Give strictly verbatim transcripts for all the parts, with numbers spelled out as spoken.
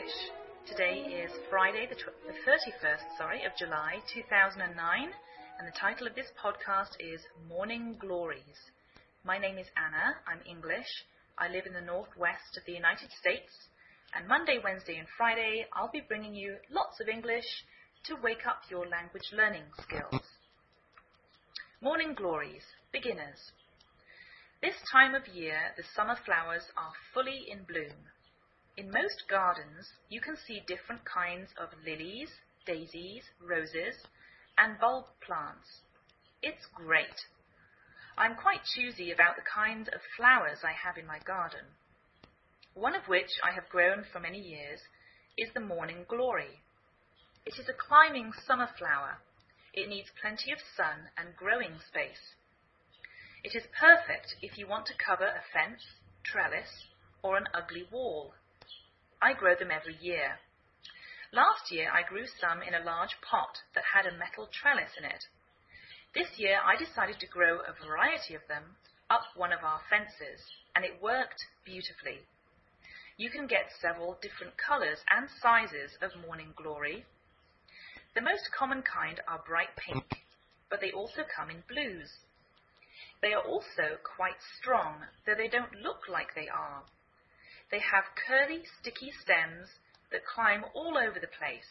English. Today is Friday, the, tw- the thirty-first, sorry, of July two thousand nine, and the title of this podcast is Morning Glories. My name is Anna. I'm English. I live in the northwest of the United States, and Monday, Wednesday, and Friday I'll be bringing you lots of English to wake up your language learning skills. Morning Glories, beginners. This time of year, the summer flowers are fully in bloom. In most gardens, you can see different kinds of lilies, daisies, roses, and bulb plants. It's great. I'm quite choosy about the kinds of flowers I have in my garden. One of which I have grown for many years is the morning glory. It is a climbing summer flower. It needs plenty of sun and growing space. It is perfect if you want to cover a fence, trellis, or an ugly wall. I grow them every year. Last year I grew some in a large pot that had a metal trellis in it. This year I decided to grow a variety of them up one of our fences, and it worked beautifully. You can get several different colours and sizes of morning glory. The most common kind are bright pink, but they also come in blues. They are also quite strong, though they don't look like they are. They have curly, sticky stems that climb all over the place.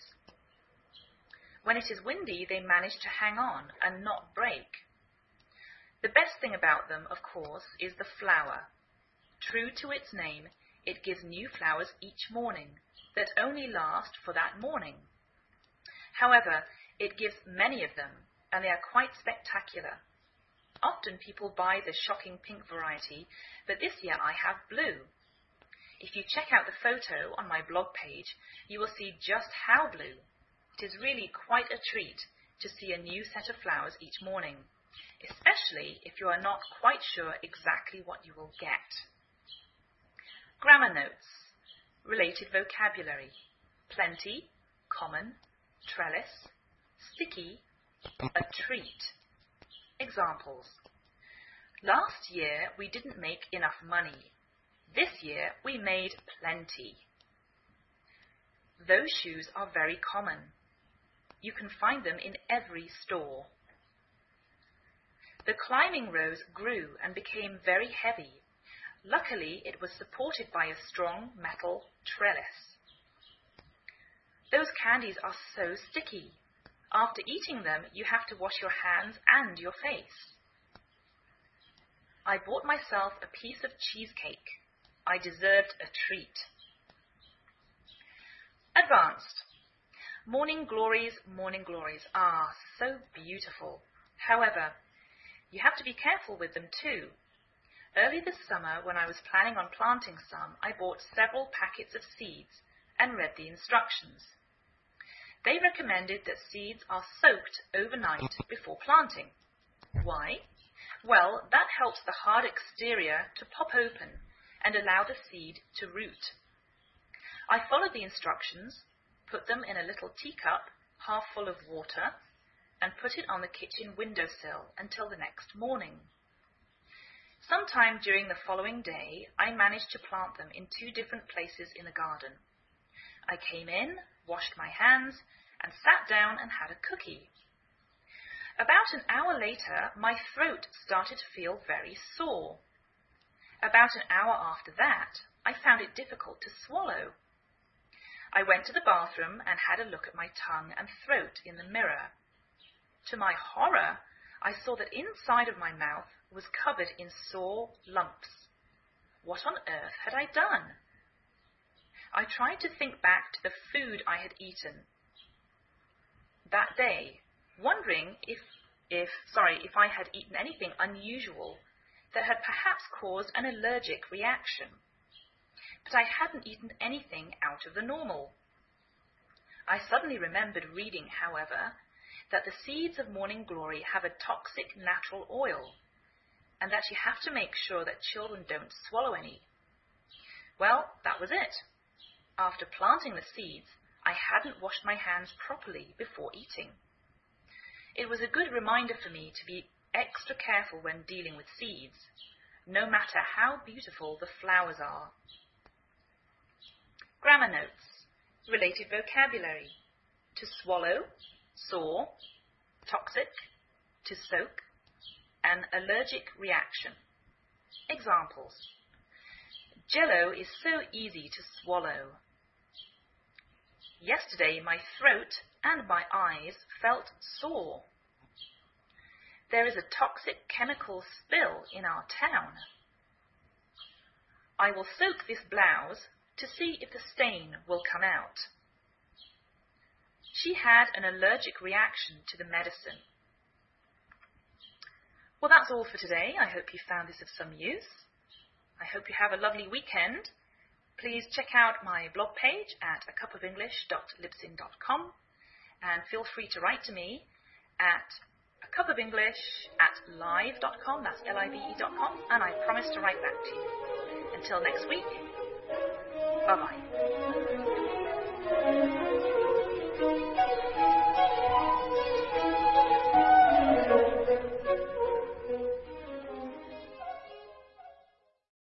When it is windy, they manage to hang on and not break. The best thing about them, of course, is the flower. True to its name, it gives new flowers each morning that only last for that morning. However, it gives many of them, and they are quite spectacular. Often people buy the shocking pink variety, but this year I have blue. If you check out the photo on my blog page, you will see just how blue. It is really quite a treat to see a new set of flowers each morning, especially if you are not quite sure exactly what you will get. Grammar notes. Related vocabulary. Plenty, common, trellis, sticky, a treat. Examples. Last year we didn't make enough money. This year we made plenty. Those shoes are very common. You can find them in every store. The climbing rose grew and became very heavy. Luckily, it was supported by a strong metal trellis. Those candies are so sticky. After eating them, you have to wash your hands and your face. I bought myself a piece of cheesecake. I deserved a treat. Advanced. Morning glories, morning glories are so beautiful. However, you have to be careful with them too. Early this summer, when I was planning on planting some, I bought several packets of seeds and read the instructions. They recommended that seeds are soaked overnight before planting. Why? Well, that helps the hard exterior to pop open and allow the seed to root. I followed the instructions, put them in a little teacup half full of water, and put it on the kitchen windowsill until the next morning. Sometime during the following day, I managed to plant them in two different places in the garden. I came in, washed my hands, and sat down and had a cookie. About an hour later, my throat started to feel very sore. About an hour after that, I found it difficult to swallow. I went to the bathroom and had a look at my tongue and throat in the mirror. To my horror, I saw that inside of my mouth was covered in sore lumps. What on earth had I done? I tried to think back to the food I had eaten that day, wondering if, if, sorry, if I had eaten anything unusual that had perhaps caused an allergic reaction. But I hadn't eaten anything out of the normal. I suddenly remembered reading, however, that the seeds of morning glory have a toxic natural oil, and that you have to make sure that children don't swallow any. Well, that was it. After planting the seeds, I hadn't washed my hands properly before eating. It was a good reminder for me to be extra careful when dealing with seeds, no matter how beautiful the flowers are. Grammar notes. Related vocabulary. To swallow, sore, toxic, to soak, an allergic reaction. Examples. Jello is so easy to swallow. Yesterday my throat and my eyes felt sore. There is a toxic chemical spill in our town. I will soak this blouse to see if the stain will come out. She had an allergic reaction to the medicine. Well, that's all for today. I hope you found this of some use. I hope you have a lovely weekend. Please check out my blog page at a cup of english dot libsyn dot com and feel free to write to me at a cup of english at live dot com, that's L I V E dot com, and I promise to write back to you. Until next week, bye-bye.